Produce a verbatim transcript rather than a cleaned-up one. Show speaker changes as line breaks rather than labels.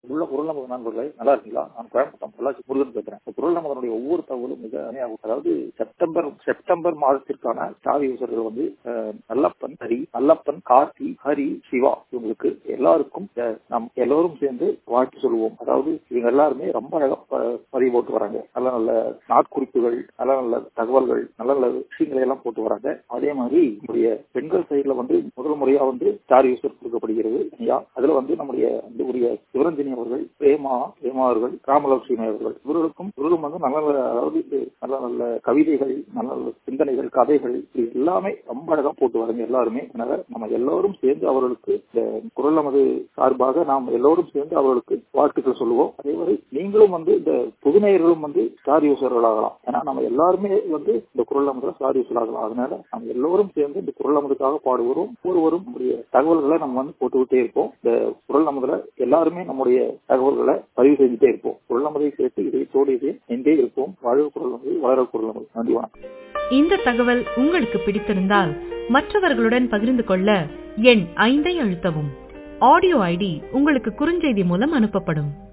உள்ள குரல் நமது நண்பர்களை நல்லா இருக்கீங்களா? நான் கோயம்புத்தூர் பொள்ளாச்சி முருகன் பேசுறேன். குரல் நமதனுடைய ஒவ்வொரு தகவலும் மிக அருமையாகும். அதாவது செப்டம்பர் செப்டம்பர் மாதத்திற்கான ஸ்டார் யூசர்கள் வந்து நல்லப்பன், ஹரி, நல்லப்பன், கார்த்தி, ஹரி, சிவா இவங்களுக்கு எல்லாருக்கும் நாம் எல்லோரும் சேர்ந்து வாழ்த்து சொல்லுவோம். அதாவது இவங்க எல்லாருமே ரொம்ப அழகா பதிவு போட்டு வராங்க. நல்ல நல்ல நாட்குறிப்புகள், நல்ல நல்ல தகவல்கள், நல்ல நல்ல விஷயங்களை எல்லாம் போட்டு வராங்க. அதே மாதிரி நம்முடைய பெண்கள் சைட்ல வந்து முதல் முறையா வந்து ஸ்டார் யூசர் கொடுக்கப்படுகிறது. அதுல வந்து நம்முடைய சிவரஞ்சனி அவர்கள், பிரேமா பிரேமா அவர்கள், ராமலட்சுமி அவர்கள் இவர்களுக்கும் இவர்களும் வந்து நல்ல அதாவது நல்ல நல்ல கவிதைகள், நல்ல நல்ல சிந்தனைகள், கதைகள் இது எல்லாமே ரொம்ப அழகா போட்டு வராங்க எல்லாருமே. அதனால நம்ம எல்லோரும் சேர்ந்து அவர்களுக்கு இந்த குரல் நமது சார்பாக நாம் எல்லோரும் சேர்ந்து அவர்களுக்கு வாழ்த்துக்கள் சொல்லுவோம். அதே மாதிரி நீங்களும் வந்து இந்த புதுநேயர்களும் வந்து ஸ்டார் யூசர்கள் ஆகலாம். ஏன்னா நம்ம எல்லாருமே வந்து இந்த குரல் நமதுல ஸ்டார் யூசர் ஆகலாம். அதனால நம்ம எல்லோரும் சேர்ந்து இந்த குரல் நமதுக்காக பாடுவோம். ஒவ்வொருவரும் நம்முடைய தகவல்களை நம்ம வந்து போட்டுக்கிட்டே இருப்போம். இந்த குரல் நமதுல எல்லாருமே நம்முடைய தகவல்களை பதிவு செஞ்சுட்டே இருப்போம். குரல் நமதை சேர்த்து இதயத்தோடு இதே எங்கே இருப்போம். வாழ்வு குரல் நமது, வளர குரல் நமது. நன்றி, வணக்கம்.
இந்த தகவல் உங்களுக்கு பிடித்திருந்தால் மற்றவர்களுடன் பகிர்ந்து கொள்ள எண் ஐந்தை அழுத்தவும். ஆடியோ ஐடி உங்களுக்கு குறுஞ்செய்தி மூலம் அனுப்பப்படும்.